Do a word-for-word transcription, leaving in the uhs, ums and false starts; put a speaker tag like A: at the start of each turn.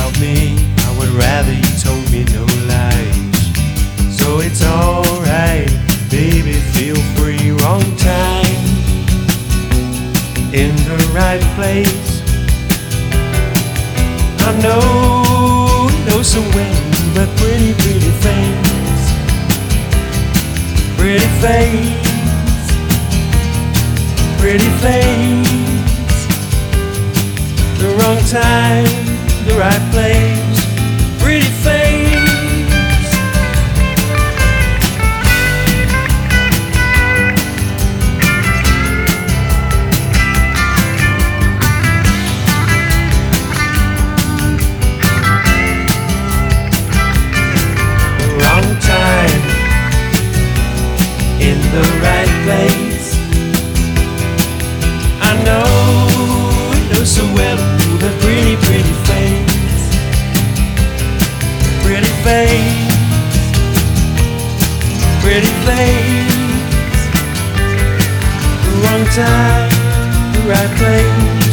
A: about me, I would rather you told me no lies. So it's alright, baby, feel free. Wrong time, in the right place. I know, know so well, but pretty, pretty face, pretty face, pretty face. The wrong time, the right place, pretty face. In the right place. I know, know so well, that pretty, pretty face, pretty face, pretty face. The wrong time, the right place.